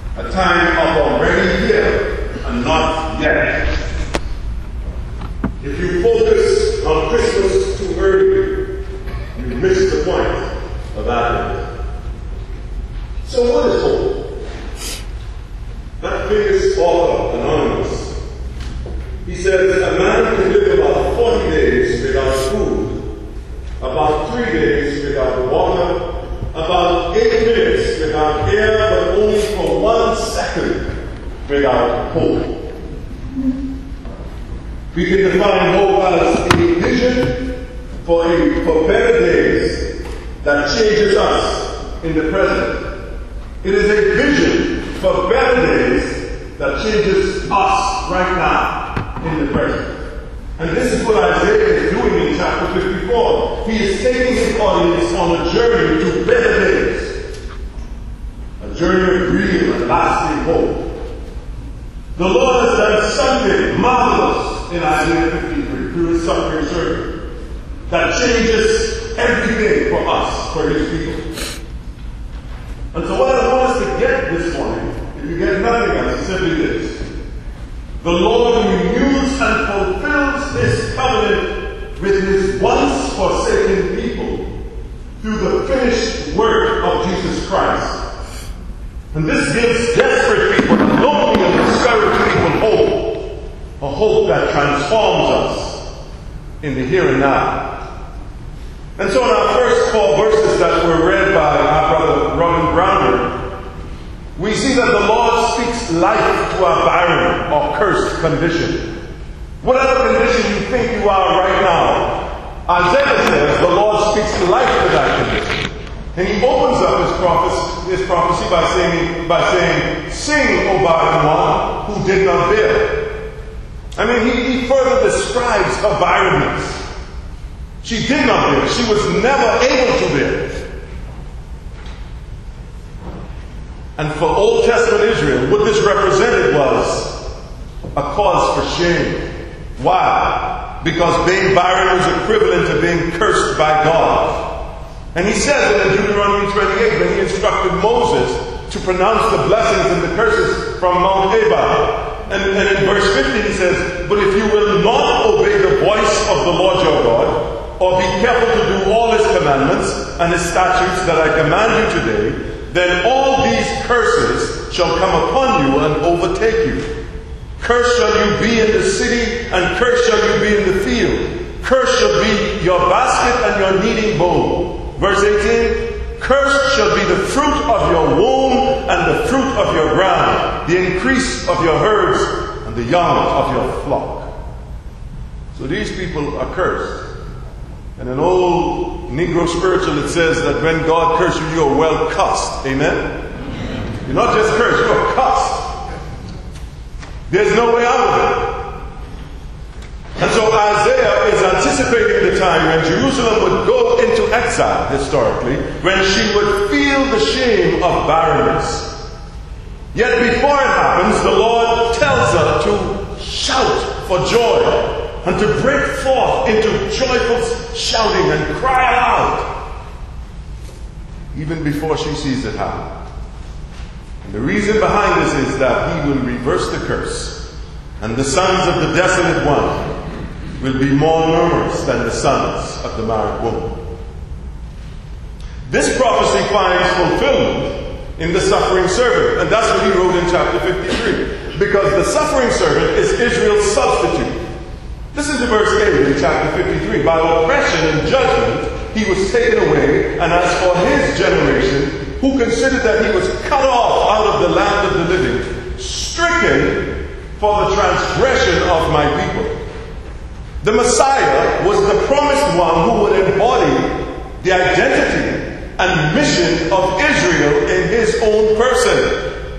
A time of already here and not yet. If you focus on Christmas too early, you miss the point of Advent. So what is hope? That famous author, Anonymous, he says a man can live about 40 days without food, about 3 days without water, about 8 minutes without air, but only for 1 second without hope. We can define hope as a vision for better days that changes us in the present. It is a vision for better days that changes us right now in the present. And this is what Isaiah is doing in chapter 54. He is taking his audience on a journey to better days. A journey of real and lasting hope. The Lord has done something marvelous in Isaiah 53 through his suffering servant that changes everything for us, for his people. And so what I want us to get this morning, if you get nothing else, is simply this. The Lord renews and fulfills his covenant with his once forsaken people through the finished work of Jesus Christ. And this gives desperate people, lonely and discouraged people hope. A hope that transforms us in the here and now. And so in our first 4 verses that were read by our brother Robin Browner, we see that the Lord speaks life to our barren or cursed condition. Whatever condition you think you are right now, Isaiah says the Lord speaks life to that condition. And he opens up his prophecy by saying, "Sing, O barren one who did not bear." I mean, he further describes her barrenness. She did not bear. She was never able to bear. And for Old Testament Israel, what this represented was a cause for shame. Why? Because being barren was equivalent to being cursed by God. And he says it in Deuteronomy 28 when he instructed Moses to pronounce the blessings and the curses from Mount Ebal. And in verse 50 he says, "But if you will not obey the voice of the Lord your God, or be careful to do all his commandments and his statutes that I command you today, then all these curses shall come upon you and overtake you. Cursed shall you be in the city, and cursed shall you be in the field. Cursed shall be your basket and your kneading bowl." Verse 18, "Cursed shall be the fruit of your womb and the fruit of your ground, the increase of your herds and the young of your flock." So these people are cursed. And in old Negro spiritual it says that when God curses you, you are well cussed. Amen? You're not just cursed, you are cussed. There's no way out of it. And so Isaiah is anticipating the time when Jerusalem would go into exile, historically, when she would feel the shame of barrenness. Yet before it happens, the Lord tells her to shout for joy and to break forth into joyful shouting and cry aloud, even before she sees it happen. And the reason behind this is that he will reverse the curse, and the sons of the desolate one will be more numerous than the sons of the married woman. This prophecy finds fulfillment in the suffering servant, and that's what he wrote in chapter 53. Because the suffering servant is Israel's substitute. Listen to verse 8 in chapter 53. "By oppression and judgment he was taken away, and as for his generation, who considered that he was cut off out of the land of the living, stricken for the transgression of my people." The Messiah was the promised one who would embody the identity and mission of Israel in his own person.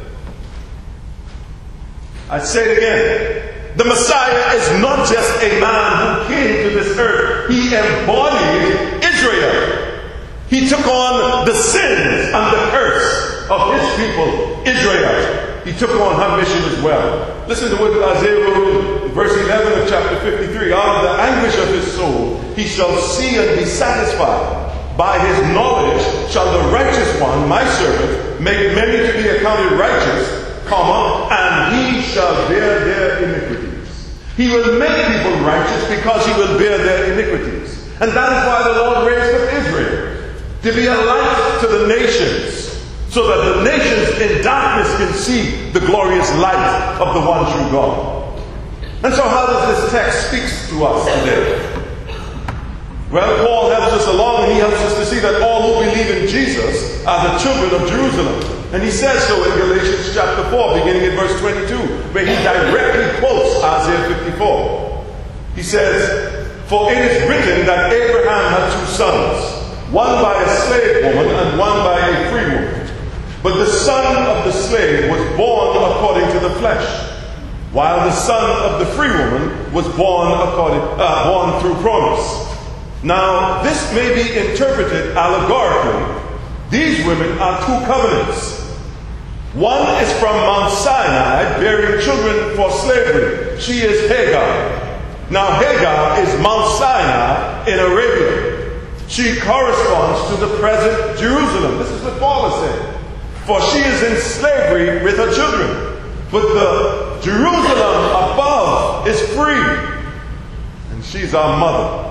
I say it again. The Messiah is not just a man who came to this earth. He embodied Israel. He took on the sins and the curse of his people, Israel. He took on her mission as well. Listen to what Isaiah wrote in verse 11 of chapter 53. "Out of the anguish of his soul he shall see and be satisfied. By his knowledge shall the righteous one, my servant, make many to be accounted righteous, and he shall bear their iniquities. He will make people righteous because he will bear their iniquities. And that is why the Lord raised up Israel, to be a light to the nations, so that the nations in darkness can see the glorious light of the one true God. And so how does this text speak to us today? Well, Paul helps us along, and he helps us to see that all who believe in Jesus are the children of Jerusalem. And he says so in Galatians chapter 4, beginning in verse 22, where he directly quotes Isaiah 54. He says, "For it is written that Abraham had two sons, one by a slave woman and one by a free woman. But the son of the slave was born according to the flesh, while the son of the free woman was born through promise. Now, this may be interpreted allegorically. These women are two covenants. One is from Mount Sinai, bearing children for slavery. She is Hagar. Now, Hagar is Mount Sinai in Arabia. She corresponds to the present Jerusalem." This is what Paul is saying. "For she is in slavery with her children. But the Jerusalem above is free. And she's our mother."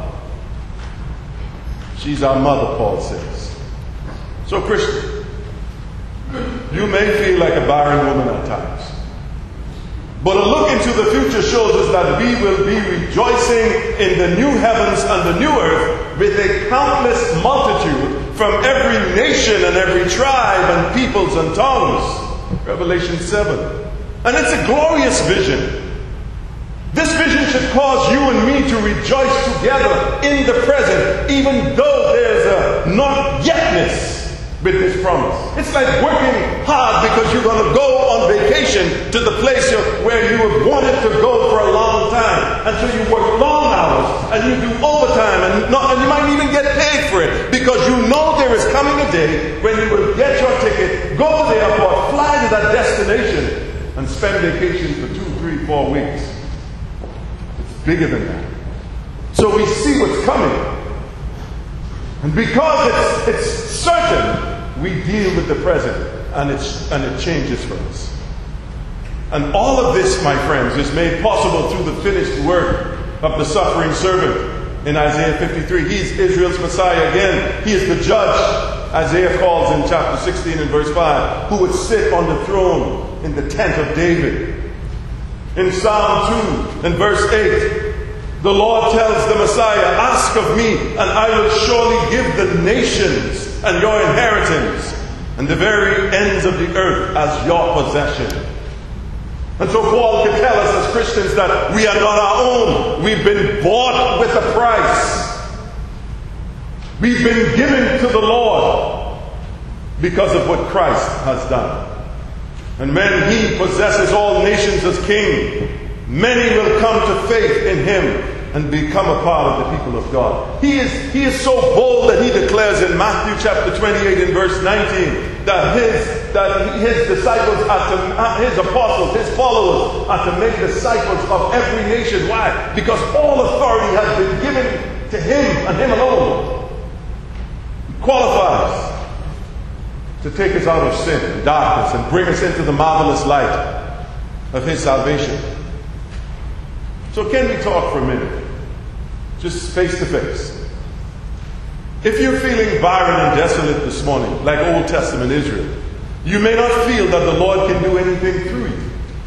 She's our mother, Paul says. So, Christian, you may feel like a barren woman at times. But a look into the future shows us that we will be rejoicing in the new heavens and the new earth with a countless multitude from every nation and every tribe and peoples and tongues. Revelation 7. And it's a glorious vision. This vision should cause you and me to rejoice together in the present, even though there's a not yetness with this promise. It's like working hard because you're going to go on vacation to the place where you have wanted to go for a long time. And so you work long hours and you do overtime and you might even get paid for it, because you know there is coming a day when you will get your ticket, go to the airport, fly to that destination, and spend vacation for 2, 3, 4 weeks. Bigger than that. So we see what's coming. And because it's certain, we deal with the present, and it changes for us. And all of this, my friends, is made possible through the finished work of the suffering servant in Isaiah 53. He's Israel's Messiah again. He is the judge, Isaiah calls in chapter 16 and verse 5, who would sit on the throne in the tent of David. In Psalm 2 and verse 8, the Lord tells the Messiah, "Ask of me, and I will surely give the nations and your inheritance, and the very ends of the earth as your possession." And so Paul can tell us as Christians that we are not our own. We've been bought with a price. We've been given to the Lord because of what Christ has done. And when he possesses all nations as king, many will come to faith in him and become a part of the people of God. He is so bold that he declares in Matthew chapter 28 and verse 19 that his disciples his apostles, his followers are to make disciples of every nation. Why? Because all authority has been given to him and him alone. He qualifies to take us out of sin and darkness and bring us into the marvelous light of his salvation. So can we talk for a minute? Just face to face. If you're feeling barren and desolate this morning, like Old Testament Israel, you may not feel that the Lord can do anything through you.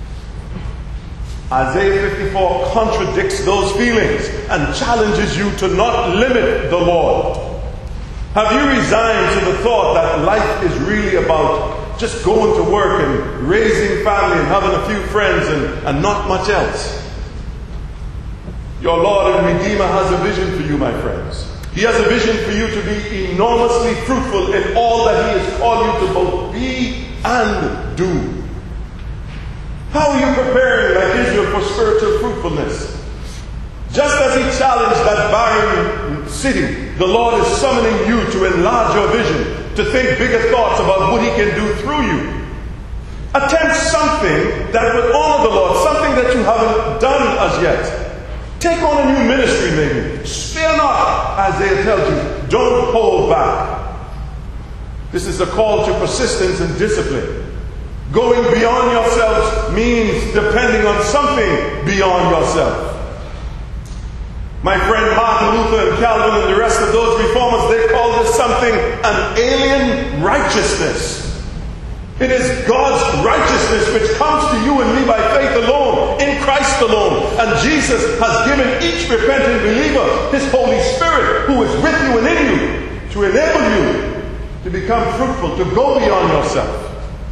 Isaiah 54 contradicts those feelings and challenges you to not limit the Lord. Have you resigned to the thought that life is really about just going to work and raising family and having a few friends and not much else? Your Lord and Redeemer has a vision for you, my friends. He has a vision for you to be enormously fruitful in all that he has called you to both be and do. How are you preparing, like Israel, for spiritual fruitfulness? Just as he challenged that barren city, the Lord is summoning you to enlarge your vision, to think bigger thoughts about what he can do through you. Attempt something that would honor the Lord, something that you haven't done as yet. Take on a new ministry maybe. Spare not, Isaiah tells you. Don't hold back. This is a call to persistence and discipline. Going beyond yourselves means depending on something beyond yourself. My friend Martin Luther and Calvin and the rest of those reformers, they call this something an alien righteousness. It is God's righteousness which comes to you and me by faith alone, in Christ alone. And Jesus has given each repentant believer His Holy Spirit, who is with you and in you, to enable you to become fruitful, to go beyond yourself.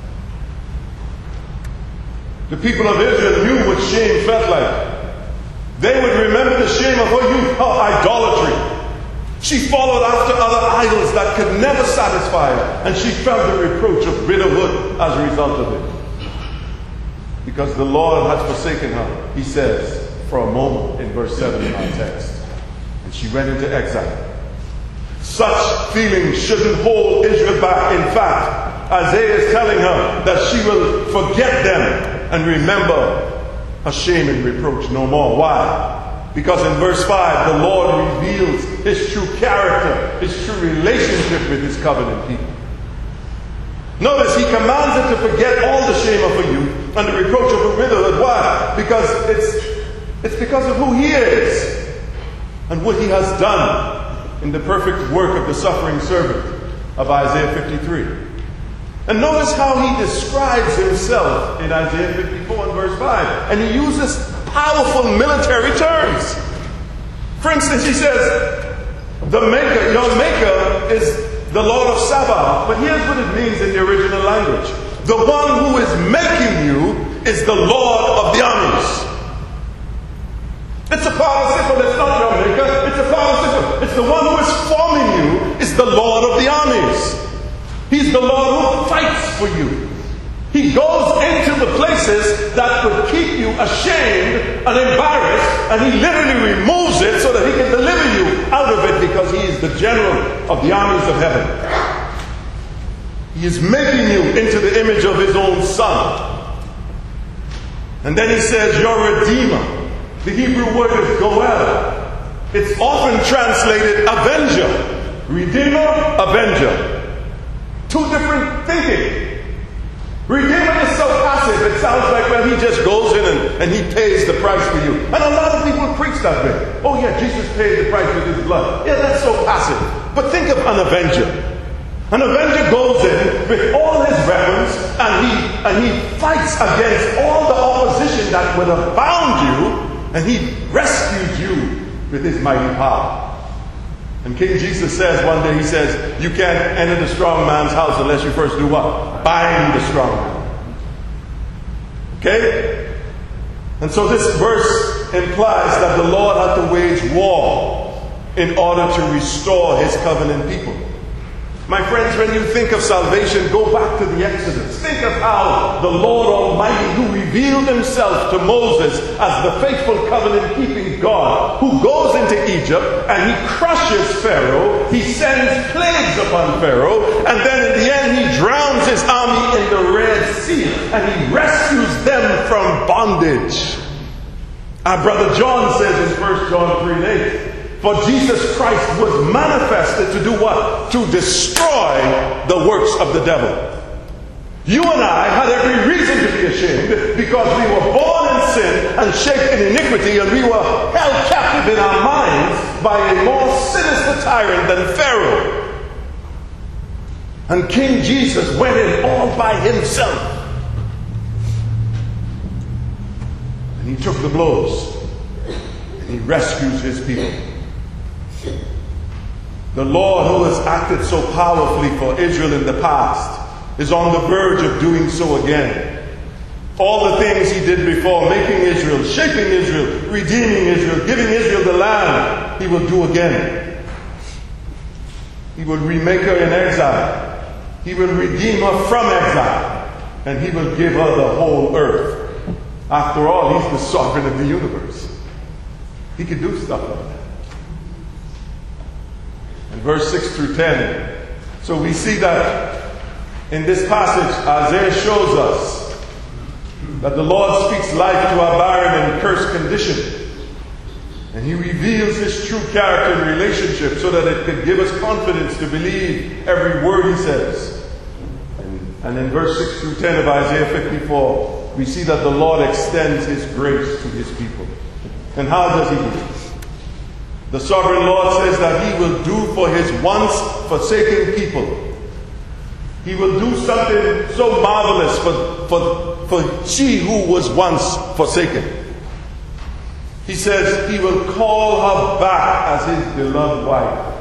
The people of Israel knew what shame felt like. They would remember the shame of her youth, her idolatry. She followed after other idols that could never satisfy her, and she felt the reproach of widowhood as a result of it. Because the Lord had forsaken her, he says, for a moment in verse 7 in our text. And she went into exile. Such feelings shouldn't hold Israel back. In fact, Isaiah is telling her that she will forget them and remember her shame and reproach no more. Why? Because in verse 5, the Lord reveals His true character, His true relationship with His covenant people. Notice He commands her to forget all the shame of her youth and the reproach of her widowhood. Why? Because it's because of who He is and what He has done in the perfect work of the suffering servant of Isaiah 53. And notice how He describes Himself in Isaiah 54 and verse 5. And He uses powerful military terms. For instance, He says, the Maker, your Maker is the Lord of Sabaoth. But here's what it means in the original language. The one who is making you is the Lord of the armies. It's a participle, it's not your Maker, it's a participle. It's the one who is forming you is the Lord of the armies. He's the Lord who fights for you. He goes into the places that would keep you ashamed and embarrassed, and He literally removes it so that He can deliver you out of it, because He is the general of the armies of heaven. He is making you into the image of His own Son. And then He says, your Redeemer. The Hebrew word is Goel. It's often translated Avenger. Redeemer, Avenger. Two different thinking. Redeemer is so passive, it sounds like, well, He just goes in and He pays the price for you. And a lot of people preach that way. Oh yeah, Jesus paid the price with His blood. Yeah, that's so passive. But think of an avenger. An avenger goes in with all his weapons and he fights against all the opposition that would have bound you, and He rescues you with His mighty power. And King Jesus says one day, He says, you can't enter the strong man's house unless you first do what? Bind the strong man. Okay? And so this verse implies that the Lord had to wage war in order to restore His covenant people. My friends, when you think of salvation, go back to the Exodus. Think of how the Lord Almighty, who revealed Himself to Moses as the faithful covenant-keeping God, who goes into Egypt and He crushes Pharaoh, He sends plagues upon Pharaoh, and then in the end He drowns his army in the Red Sea, and He rescues them from bondage. Our brother John says in 1 John 3:8, for Jesus Christ was manifested to do what? To destroy the works of the devil. You and I had every reason to be ashamed, because we were born in sin and shaped in iniquity, and we were held captive in our minds by a more sinister tyrant than Pharaoh. And King Jesus went in all by Himself. And He took the blows. And He rescues His people. The Lord, who has acted so powerfully for Israel in the past, is on the verge of doing so again. All the things He did before, making Israel, shaping Israel, redeeming Israel, giving Israel the land, He will do again. He will remake her in exile. He will redeem her from exile. And He will give her the whole earth. After all, He's the sovereign of the universe. He can do stuff like that. In verse 6 through 10, so we see that in this passage, Isaiah shows us that the Lord speaks life to our barren and cursed condition. And He reveals His true character and relationship so that it could give us confidence to believe every word He says. And And in verse 6 through 10 of Isaiah 54, we see that the Lord extends His grace to His people. And how does He do this? The sovereign Lord says that He will do for His once forsaken people. He will do something so marvelous for she who was once forsaken. He says He will call her back as His beloved wife.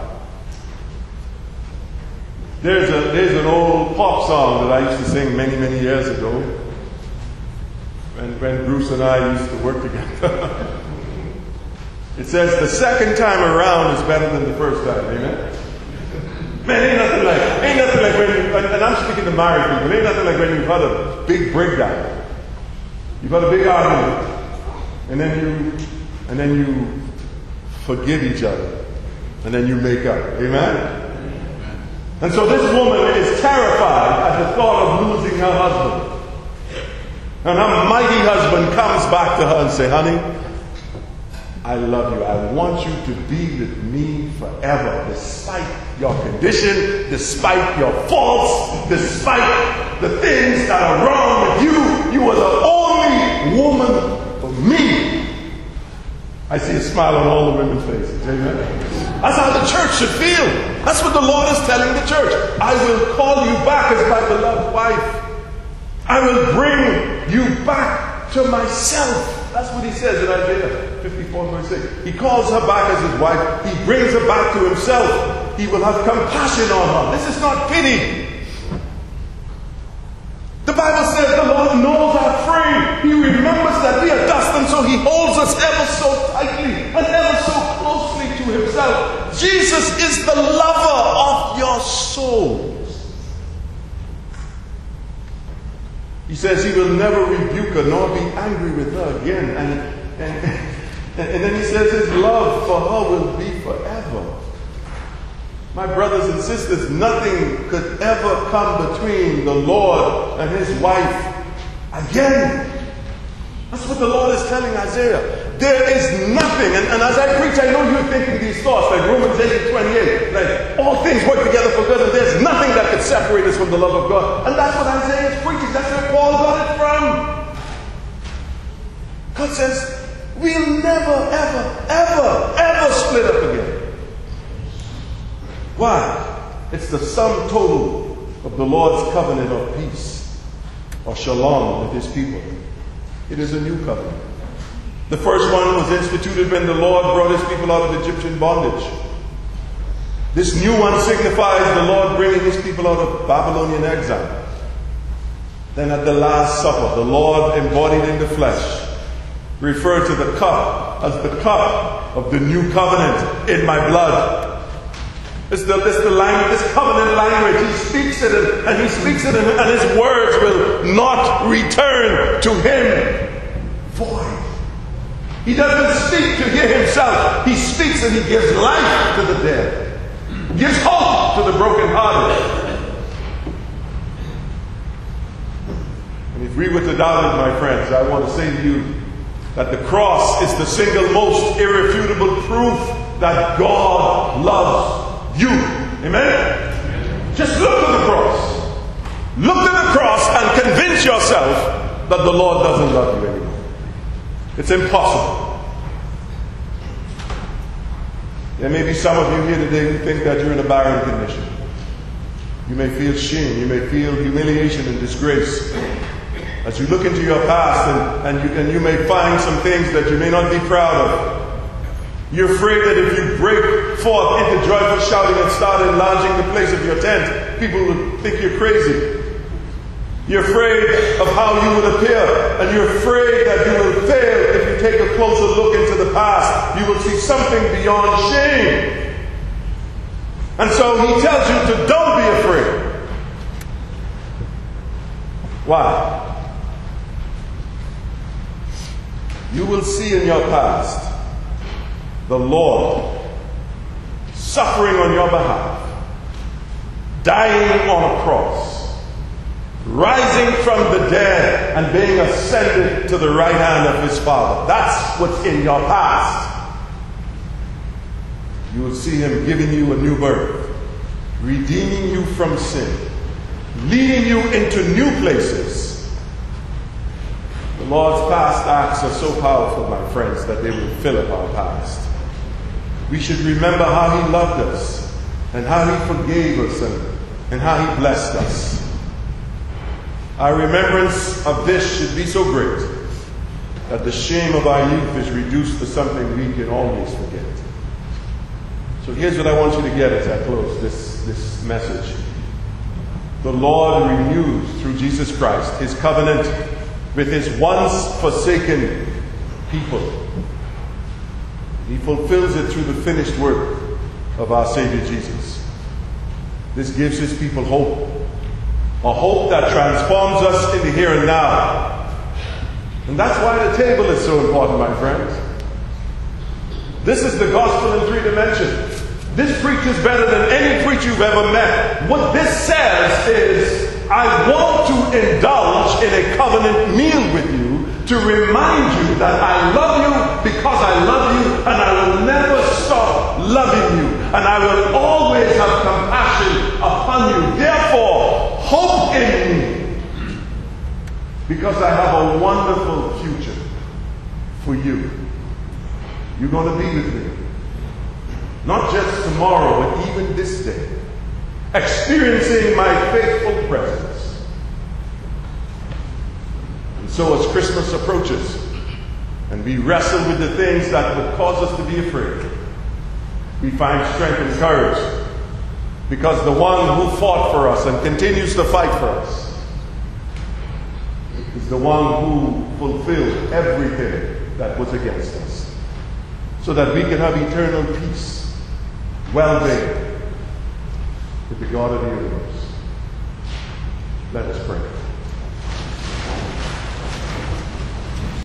There's an old pop song that I used to sing many, many years ago when Bruce and I used to work together. It says, the second time around is better than the first time. Amen? Man, ain't nothing like when you, and I'm speaking to married people, ain't nothing like when you've had a big breakdown. You've had a big argument. And then you forgive each other. And then you make up. Amen? And so this woman is terrified at the thought of losing her husband. And her mighty husband comes back to her and says, honey, I love you. I want you to be with me forever, despite your condition, despite your faults, despite the things that are wrong with you. You are the only woman for me. I see a smile on all the women's faces. Amen. That's how the church should feel. That's what the Lord is telling the church. I will call you back as my beloved wife. I will bring you back to myself. That's what He says in Isaiah 54 verse 6. He calls her back as His wife. He brings her back to Himself. He will have compassion on her. This is not pity. The Bible says the Lord knows our frame. He remembers that we are dust, and so He holds us ever so tightly and ever so closely to Himself. Jesus is the lover of your souls. He says He will never rebuke her nor be angry with her again. And then He says His love for her will be forever. My brothers and sisters, nothing could ever come between the Lord and His wife again. That's what the Lord is telling Isaiah. There is nothing, and as I preach, I know you're thinking these thoughts, like Romans 8:28, like all things work together for good, and there's nothing that could separate us from the love of God. And that's what Isaiah is preaching. That's where Paul got it from. God says, we'll never, ever, ever, ever split up again. Why? It's the sum total of the Lord's covenant of peace, or shalom with His people. It is a new covenant. The first one was instituted when the Lord brought His people out of Egyptian bondage. This new one signifies the Lord bringing His people out of Babylonian exile. Then at the Last Supper, the Lord embodied in the flesh referred to the cup as the cup of the new covenant in my blood. It's the language, this covenant language. He speaks it and He speaks it and His words will not return to Him void. He doesn't speak to hear Himself. He speaks and He gives life to the dead. He gives hope to the brokenhearted. And if we were to doubt it, my friends, I want to say to you that the cross is the single most irrefutable proof that God loves you. Amen? Just look to the cross. Look to the cross and convince yourself that the Lord doesn't love you anymore. It's impossible. There may be some of you here today who think that you're in a barren condition. You may feel shame. You may feel humiliation and disgrace. As you look into your past and you may find some things that you may not be proud of. You're afraid that if you break forth into joyful shouting and start enlarging the place of your tent, people will think you're crazy. You're afraid of how you will appear, and you're afraid that you will fail if you take a closer look into the past. You will see something beyond shame. And so He tells you to don't be afraid. Why? You will see in your past the Lord suffering on your behalf, dying on a cross, rising from the dead and being ascended to the right hand of His Father. That's what's in your past. You will see Him giving you a new birth, redeeming you from sin, leading you into new places. The Lord's past acts are so powerful, my friends, that they will fill up our past. We should remember how He loved us, and how He forgave us, and how He blessed us. Our remembrance of this should be so great that the shame of our youth is reduced to something we can always forget. So here's what I want you to get as I close this message. The Lord renews through Jesus Christ His covenant with His once forsaken people. He fulfills it through the finished work of our Savior Jesus. This gives His people hope. A hope that transforms us in the here and now. And that's why the table is so important, my friends. This is the gospel in 3 dimensions. This preaches better than any preacher you've ever met. What this says is, I want to indulge in a covenant meal with you to remind you that I love you because I love you, and I will never stop loving you, and I will always have compassion upon you. Therefore, hope in me, because I have a wonderful future for you. You're going to be with me. Not just tomorrow, but even this day. Experiencing my faithful presence. And so as Christmas approaches, and we wrestle with the things that would cause us to be afraid, we find strength and courage, because the one who fought for us and continues to fight for us is the one who fulfilled everything that was against us, so that we can have eternal peace, well-being with the God of the universe. Let us pray.